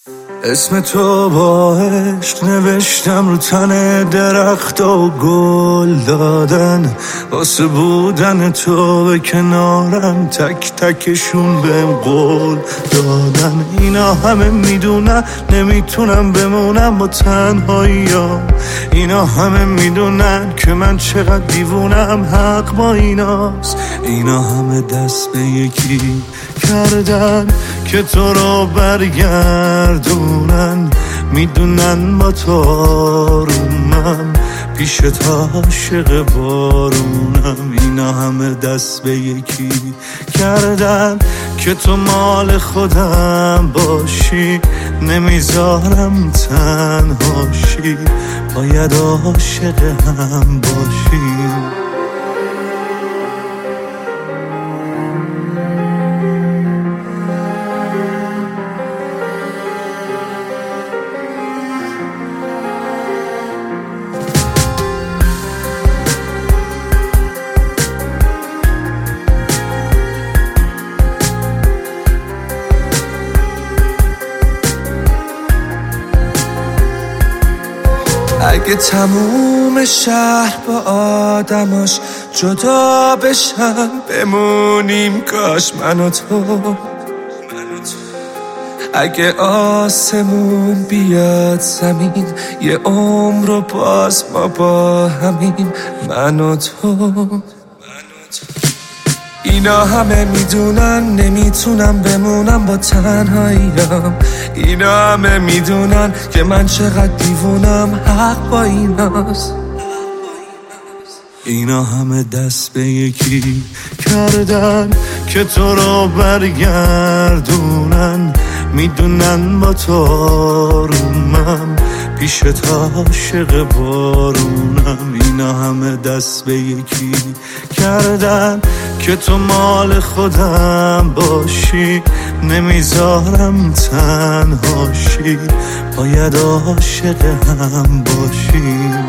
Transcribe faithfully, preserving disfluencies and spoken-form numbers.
اسم تو با عشق نوشتم رو تن درخت و گل دادن، واسه بودن تو به کنارم تک تکشون بهم قول دادن. اینا همه میدونن نمیتونم بمونم با تنهایی‌ام، اینا همه میدونن که من چقدر دیوونم، حق با ایناست. اینا همه دست به یکی کردن که تو رو برگردونن، میدونن با تو آرومم، پیش تا عاشق بارونم. اینا همه دست به یکی کردن که تو مال خودم باشی، نمیذارم تنهاشی، باید عاشق هم باشیم. اگه تموم شهر با آدماش جدا بشن، بمونیم کاش من و تو. اگه آسمون بیاد زمین، یه عمر و باز ما با همین، من و تو. اینا همه میدونن نمیتونم بمونم با تنهایی‌ام، اینا همه میدونن که من چقدر دیوونم، حق با ایناست. اینا همه دست به یکی کردن که تو رو برگردونن، میدونن با تو آرومم، پیش تا عاشق بارونم. اینا همه دست به یکی کردن که تو مال خودم باشی، نمیذارم تنهاشی، باید عاشق هم باشی.